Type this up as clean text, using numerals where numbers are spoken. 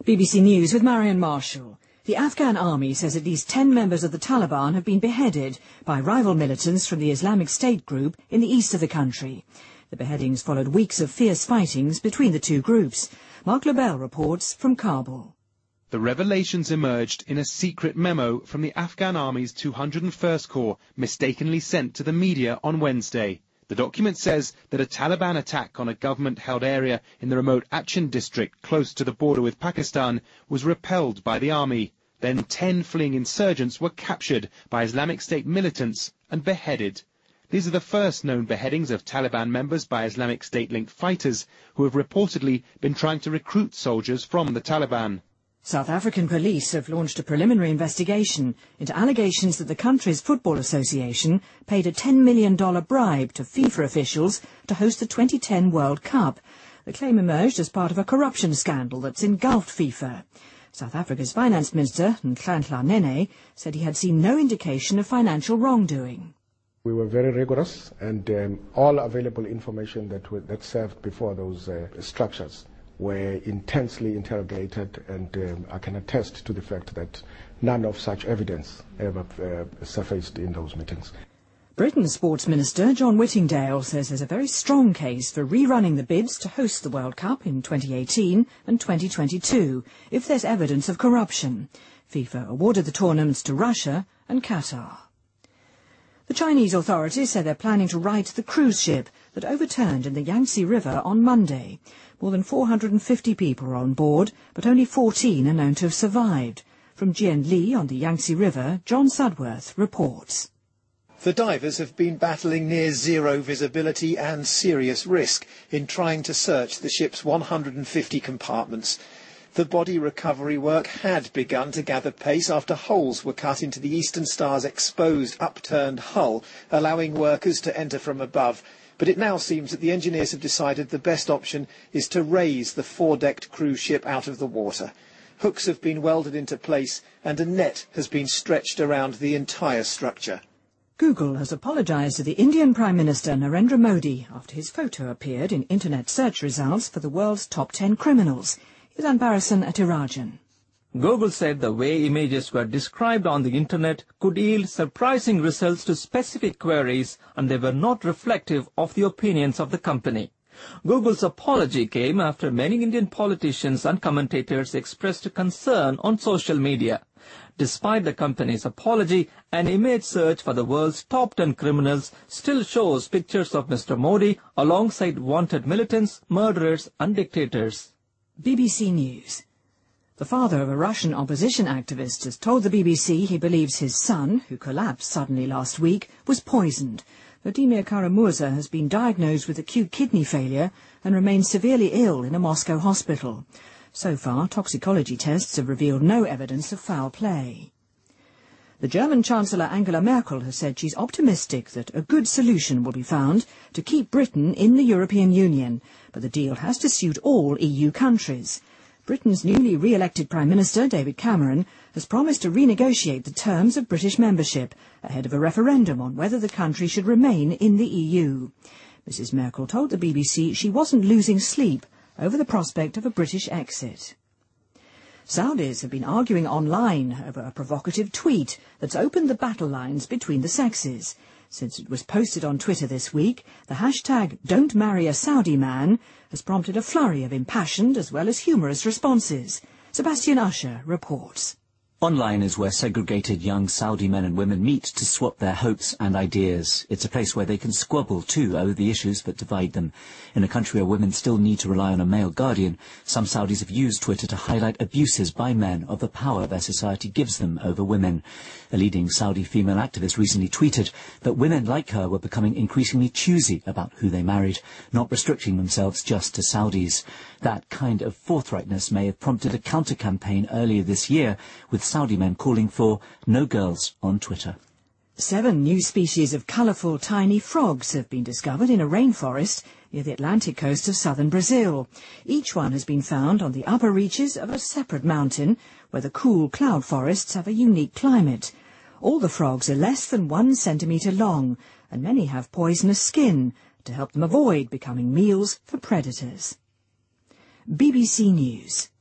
BBC News with Marion Marshall. The Afghan army says at least 10 members of the Taliban have been beheaded by rival militants from the Islamic State group in the east of the country. The beheadings followed weeks of fierce fightings between the two groups. Mark Lebel reports from Kabul. The revelations emerged in a secret memo from the Afghan Army's 201st Corps, mistakenly sent to the media on Wednesday. The document says that a Taliban attack on a government-held area in the remote Achin district close to the border with Pakistan was repelled by the army. Then 10 fleeing insurgents were captured by Islamic State militants and beheaded. These are the first known beheadings of Taliban members by Islamic State-linked fighters who have reportedly been trying to recruit soldiers from the Taliban. South African police have launched a preliminary investigation into allegations that the country's football association paid a $10 million bribe to FIFA officials to host the 2010 World Cup. The claim emerged as part of a corruption scandal that's engulfed FIFA. South Africa's finance minister, Nhlanhla Nene, said he had seen no indication of financial wrongdoing. We were very rigorous, and all available information that served before those structures were intensely interrogated, and I can attest to the fact that none of such evidence ever surfaced in those meetings. Britain's Sports Minister John Whittingdale says there's a very strong case for rerunning the bids to host the World Cup in 2018 and 2022 if there's evidence of corruption. FIFA awarded the tournaments to Russia and Qatar. The Chinese authorities say they're planning to right the cruise ship that overturned in the Yangtze River on Monday. More than 450 people are on board, but only 14 are known to have survived. From Jianli on the Yangtze River, John Sudworth reports. The divers have been battling near zero visibility and serious risk in trying to search the ship's 150 compartments. The body recovery work had begun to gather pace after holes were cut into the Eastern Star's exposed upturned hull, allowing workers to enter from above. But it now seems that the engineers have decided the best option is to raise the four-decked cruise ship out of the water. Hooks have been welded into place and a net has been stretched around the entire structure. Google has apologised to the Indian Prime Minister Narendra Modi after his photo appeared in internet search results for the world's top 10 criminals. Here's Anbarasan Atirajan. Google said the way images were described on the internet could yield surprising results to specific queries, and they were not reflective of the opinions of the company. Google's apology came after many Indian politicians and commentators expressed concern on social media. Despite the company's apology, an image search for the world's top 10 criminals still shows pictures of Mr. Modi alongside wanted militants, murderers and dictators. BBC News. The father of a Russian opposition activist has told the BBC he believes his son, who collapsed suddenly last week, was poisoned. Vladimir Kara-Murza has been diagnosed with acute kidney failure and remains severely ill in a Moscow hospital. So far, toxicology tests have revealed no evidence of foul play. The German Chancellor Angela Merkel has said she's optimistic that a good solution will be found to keep Britain in the European Union, but the deal has to suit all EU countries. Britain's newly re-elected Prime Minister, David Cameron, has promised to renegotiate the terms of British membership ahead of a referendum on whether the country should remain in the EU. Mrs Merkel told the BBC she wasn't losing sleep over the prospect of a British exit. Saudis have been arguing online over a provocative tweet that's opened the battle lines between the sexes. Since it was posted on Twitter this week, the hashtag Don't Marry a Saudi Man has prompted a flurry of impassioned as well as humorous responses. Sebastian Usher reports. Online is where segregated young Saudi men and women meet to swap their hopes and ideas. It's a place where they can squabble too over the issues that divide them. In a country where women still need to rely on a male guardian, some Saudis have used Twitter to highlight abuses by men of the power their society gives them over women. A leading Saudi female activist recently tweeted that women like her were becoming increasingly choosy about who they married, not restricting themselves just to Saudis. That kind of forthrightness may have prompted a counter-campaign earlier this year, with Saudi men calling for no girls on Twitter. 7 new species of colourful tiny frogs have been discovered in a rainforest near the Atlantic coast of southern Brazil. Each one has been found on the upper reaches of a separate mountain where the cool cloud forests have a unique climate. All the frogs are less than 1 centimetre long, and many have poisonous skin to help them avoid becoming meals for predators. BBC News.